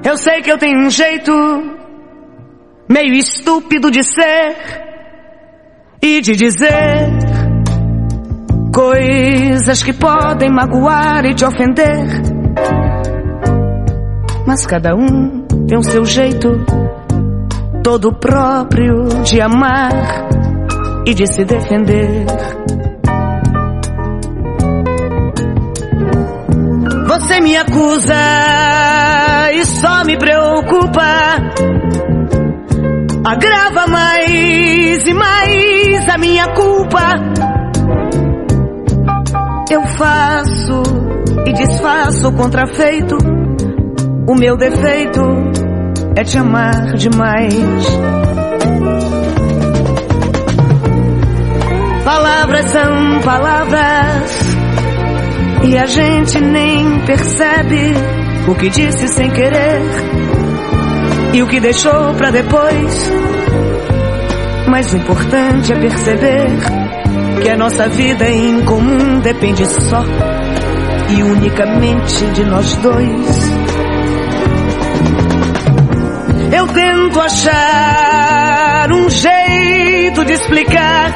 Eu sei que eu tenho um jeito meio estúpido de ser e de dizer coisas que podem magoar e te ofender. Mas cada um tem o seu jeito todo próprio de amar e de se defender. Você me acusa e só me preocupa, agrava mais e mais a minha culpa. Eu faço e desfaço o contrafeito, o meu defeito é te amar demais. Palavras são palavras e a gente nem percebe o que disse sem querer e o que deixou pra depois. Mas o importante é perceber que a nossa vida em comum depende só e unicamente de nós dois. Eu tento achar um jeito de explicar.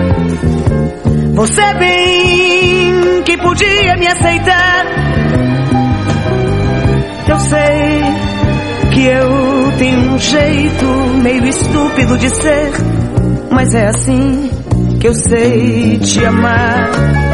Você bem que podia me aceitar. Eu sei que eu tenho um jeito meio estúpido de ser, mas é assim que eu sei te amar.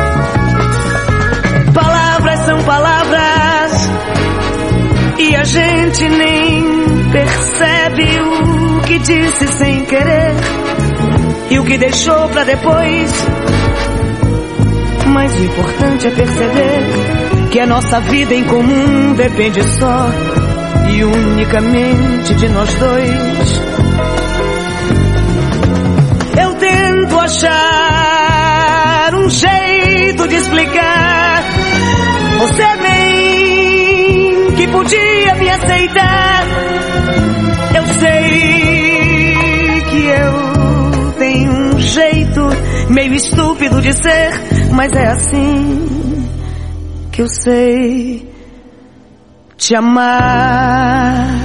Palavras são palavras e a gente nem percebe o que disse sem querer e o que deixou pra depois. Mas o importante é perceber que a nossa vida em comum depende só e unicamente de nós dois. Eu tento achar um jeito de explicar. Você bem que podia me aceitar. Eu sei que eu tenho um jeito meio estúpido de ser, mas é assim que eu sei te amar.